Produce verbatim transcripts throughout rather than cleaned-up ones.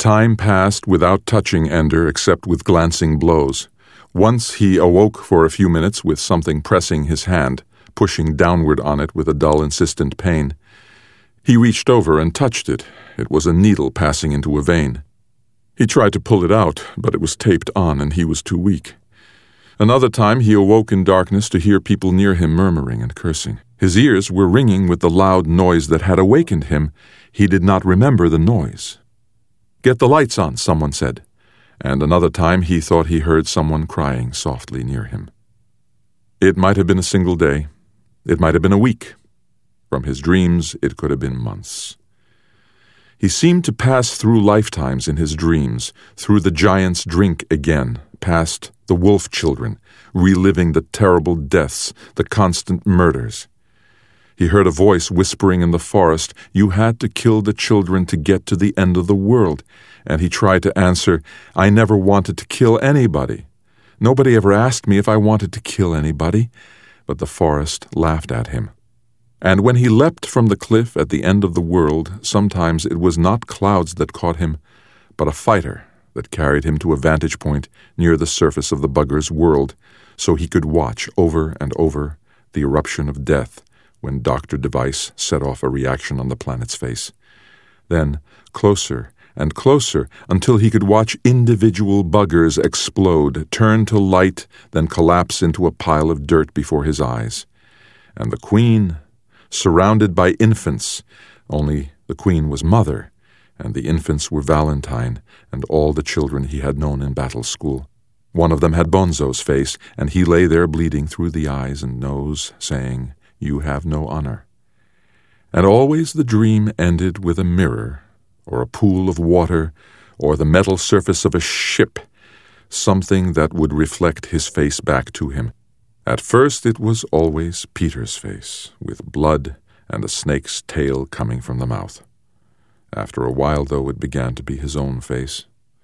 Time passed without touching Ender except with glancing blows. Once he awoke for a few minutes with something pressing his hand, pushing downward on it with a dull, insistent pain. He reached over and touched it. It was a needle passing into a vein. He tried to pull it out, but it was taped on and he was too weak. Another time he awoke in darkness to hear people near him murmuring and cursing. His ears were ringing with the loud noise that had awakened him. He did not remember the noise. "Get the lights on," someone said. And another time he thought he heard someone crying softly near him. It might have been a single day. It might have been a week. From his dreams, it could have been months. He seemed to pass through lifetimes in his dreams, through the giant's drink again, past the wolf children, reliving the terrible deaths, the constant murders. He heard a voice whispering in the forest, "You had to kill the children to get to the end of the world." And he tried to answer, "I never wanted to kill anybody. Nobody ever asked me if I wanted to kill anybody." But the forest laughed at him. And when he leapt from the cliff at the end of the world, sometimes it was not clouds that caught him, but a fighter that carried him to a vantage point near the surface of the bugger's world, so he could watch over and over the eruption of death when Doctor Device set off a reaction on the planet's face. Then, closer and closer, until he could watch individual buggers explode, turn to light, then collapse into a pile of dirt before his eyes. And the Queen, surrounded by infants, only the Queen was mother, and the infants were Valentine and all the children he had known in battle school. One of them had Bonzo's face, and he lay there bleeding through the eyes and nose, saying, "You have no honor." And always the dream ended with a mirror, or a pool of water, or the metal surface of a ship, something that would reflect his face back to him. At first it was always Peter's face, with blood and a snake's tail coming from the mouth. After a while, though, it began to be his own face,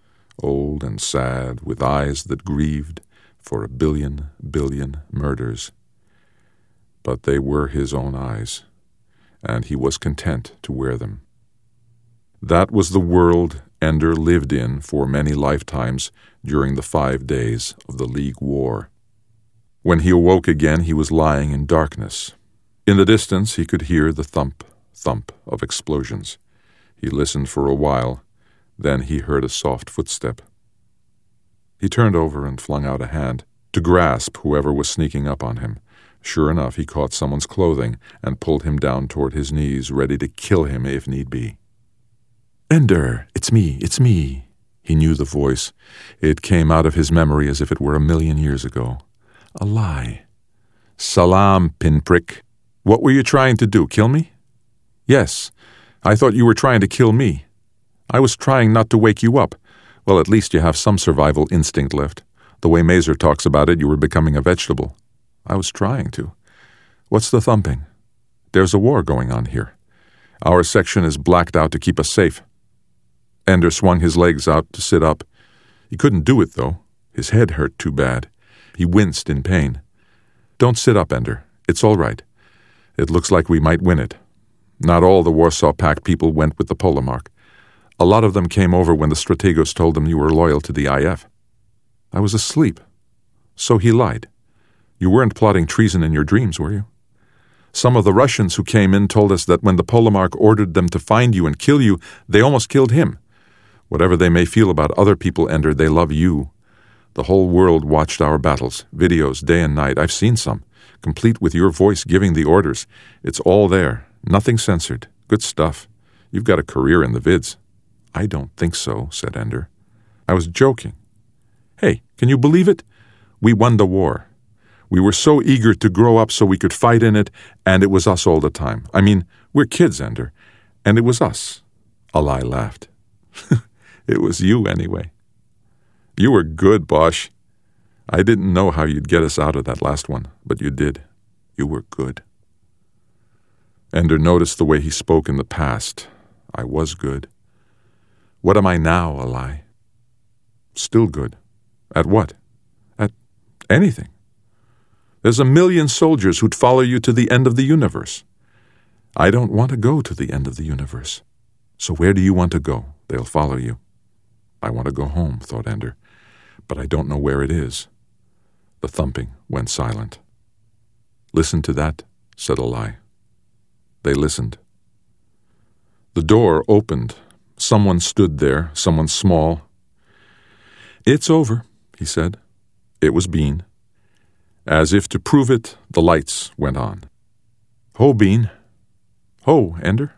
old and sad, with eyes that grieved for a billion, billion murders. But they were his own eyes, and he was content to wear them. That was the world Ender lived in for many lifetimes during the five days of the League War. When he awoke again, he was lying in darkness. In the distance, he could hear the thump, thump of explosions. He listened for a while. Then he heard a soft footstep. He turned over and flung out a hand to grasp whoever was sneaking up on him. Sure enough, he caught someone's clothing and pulled him down toward his knees, ready to kill him if need be. "Ender, it's me, it's me." He knew the voice. It came out of his memory as if it were a million years ago. A lie. "Salam, pinprick. What were you trying to do, kill me?" "Yes. I thought you were trying to kill me. I was trying not to wake you up. Well, at least you have some survival instinct left. The way Mazer talks about it, you were becoming a vegetable." "I was trying to." "What's the thumping?" "There's a war going on here. Our section is blacked out to keep us safe." Ender swung his legs out to sit up. He couldn't do it, though. His head hurt too bad. He winced in pain. "Don't sit up, Ender. It's all right. It looks like we might win it. Not all the Warsaw Pact people went with the Polemark. A lot of them came over when the Strategos told them you were loyal to the I F." "I was asleep." "So he lied. You weren't plotting treason in your dreams, were you? Some of the Russians who came in told us that when the Polemark ordered them to find you and kill you, they almost killed him. Whatever they may feel about other people, Ender, they love you. The whole world watched our battles, videos, day and night. I've seen some, complete with your voice giving the orders. It's all there, nothing censored. Good stuff. You've got a career in the vids." "I don't think so," said Ender. "I was joking. Hey, can you believe it? We won the war. We were so eager to grow up so we could fight in it, and it was us all the time. I mean, we're kids, Ender, and it was us." Alai laughed. "It was you, anyway. You were good, Bosch. I didn't know how you'd get us out of that last one, but you did. You were good." Ender noticed the way he spoke in the past. "I was good. What am I now, Alai?" "Still good. At what?" "At anything. There's a million soldiers who'd follow you to the end of the universe." "I don't want to go to the end of the universe." "So where do you want to go? They'll follow you." I want to go home, thought Ender, but I don't know where it is. The thumping went silent. Listen to that, said Eli. They listened. The door opened. Someone stood there, someone small. It's over, he said. It was Bean. As if to prove it, the lights went on. Ho, Bean. Ho, Ender.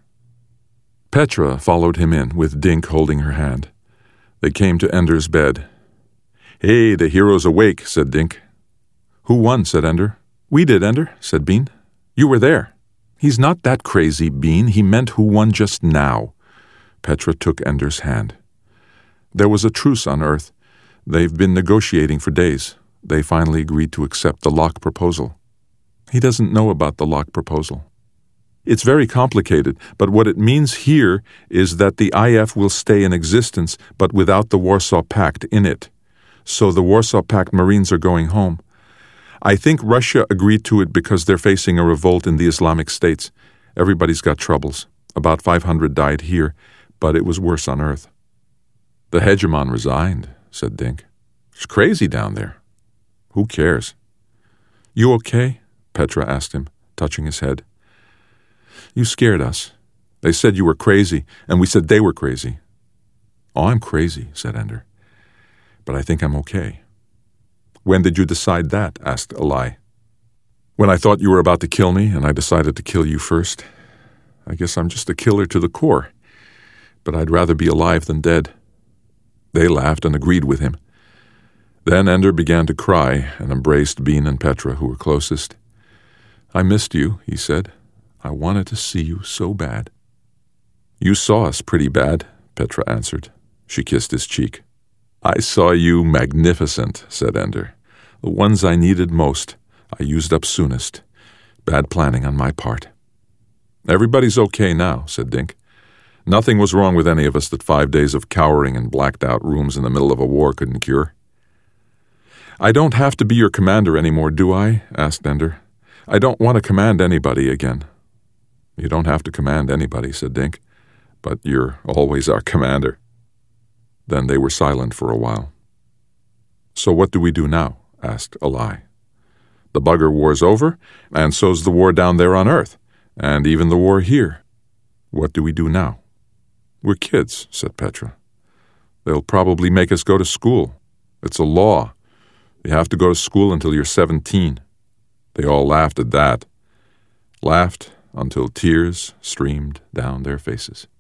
Petra followed him in, with Dink holding her hand. They came to Ender's bed. Hey, the hero's awake, said Dink. Who won, said Ender. We did, Ender, said Bean. You were there. He's not that crazy, Bean. He meant who won just now. Petra took Ender's hand. There was a truce on Earth. They've been negotiating for days. They finally agreed to accept the Locke proposal. He doesn't know about the Locke proposal. It's very complicated, but what it means here is that the I F will stay in existence, but without the Warsaw Pact in it. So the Warsaw Pact Marines are going home. I think Russia agreed to it because they're facing a revolt in the Islamic states. Everybody's got troubles. About five hundred died here, but it was worse on Earth. The hegemon resigned, said Dink. It's crazy down there. Who cares? You okay? Petra asked him, touching his head. You scared us. They said you were crazy, and we said they were crazy. Oh, I'm crazy, said Ender. But I think I'm okay. When did you decide that? Asked Eli. When I thought you were about to kill me, and I decided to kill you first. I guess I'm just a killer to the core. But I'd rather be alive than dead. They laughed and agreed with him. Then Ender began to cry and embraced Bean and Petra, who were closest. I missed you, he said. I wanted to see you so bad. You saw us pretty bad, Petra answered. She kissed his cheek. I saw you magnificent, said Ender. The ones I needed most, I used up soonest. Bad planning on my part. Everybody's okay now, said Dink. Nothing was wrong with any of us that five days of cowering in blacked-out rooms in the middle of a war couldn't cure. I don't have to be your commander anymore, do I? Asked Ender. I don't want to command anybody again. You don't have to command anybody, said Dink, but you're always our commander. Then they were silent for a while. So what do we do now? Asked Eli. The bugger war's over, and so's the war down there on Earth, and even the war here. What do we do now? We're kids, said Petra. They'll probably make us go to school. It's a law. You have to go to school until you're seventeen. They all laughed at that. Laughed until tears streamed down their faces.